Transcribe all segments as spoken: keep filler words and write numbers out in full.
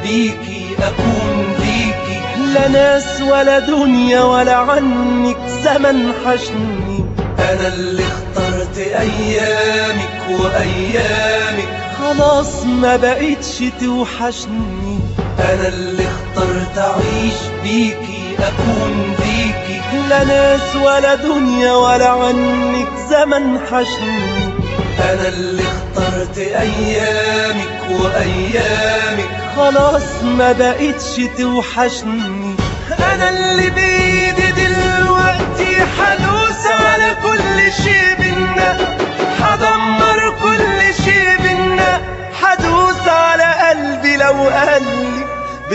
بيكي أكون ليكي، لا ناس ولا دنيا ولا عنك زمن حشني. أنا اللي اخترت أيامك وأيامك خلاص ما بقتش توحشني. أنا اللي اخترت أعيش بيكي أكون ليكي، لا ناس ولا دنيا ولا عنك زمن حشني. أنا اللي اخترت أيامك وأيامك خلاص ما بقتش توحشني. أنا اللي بإيدي دلوقتي حدوس على كل شي بينا، حدمر كل شي بينا، حدوس على قلبي لو قلبي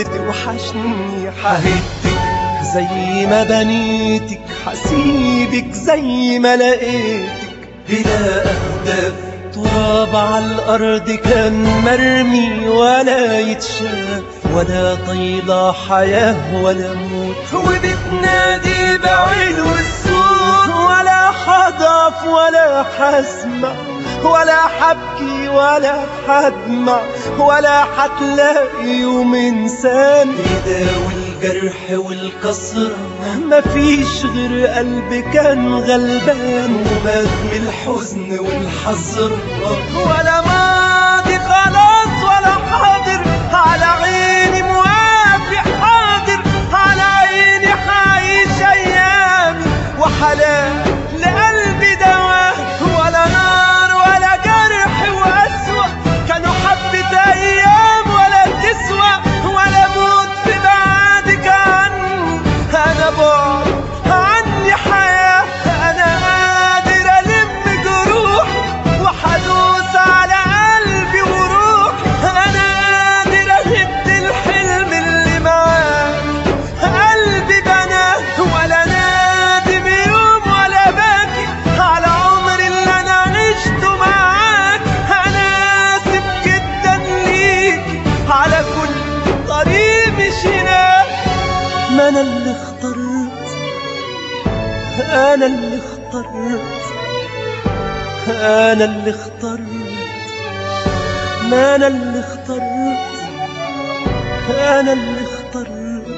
بتوحشني. حهدك زي ما بنيتك، حسيبك زي ما لقيتك بلا أهداف. تراب على الأرض كان مرمي ولا يتشاف، ولا طيلة حياة ولا موت، وبتنادي بعلو الصوت. ولا حضف ولا حسمع ولا حبكي ولا حدمع، ولا حتلاقي يوم إنسان يداوي الجرح والكسر. مفيش غير قلبي كان غلبان ومات من الحزن والحسرة. ولا ماضي خلاص ولا حاضر، على عيني موافق حاضر، على عيني حعيش أيامي وحلال لقلبي دواء. ولا نار ولا جرح وأسوأ كانوا حبة أيام ولا تسوى، ولا موت في بعدك عني. أنا بعد عني حياة، أنا قادر ألم جروحي وحدوس على قلبي وروحي. أنا قادر أهد الحلم اللي معاك قلبي بناه، ولا نادم يوم ولا باكي على عمري اللي أنا عشته معاك. أنا آسف جدا ليكي على كل طريق مشيناه. ما أنا اللي اخترت، أنا اللي اخترت، أنا اللي اخترت، ما أنا اللي اخترت، أنا اللي اخترت،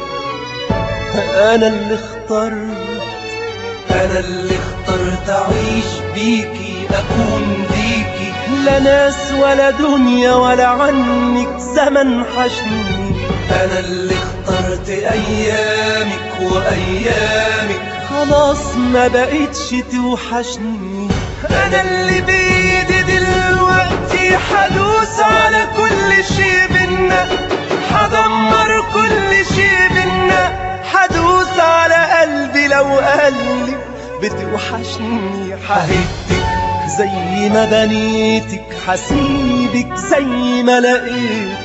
أنا اللي اخترت. أنا اللي اخترت أعيش بيكي أكون ليكي، لا ناس ولا دنيا ولا عنك زمن حشني. أنا اللي اخترت أيامك وأيامك خلاص ما بقتش توحشني. أنا اللي بإيدي دلوقتي حدوس على كل شي بينا، حدمر كل شي بينا، حدوس على قلبي لو قلبي بتوحشني. حهدك زي ما بنيتك، حسيبك زي ما لقيتك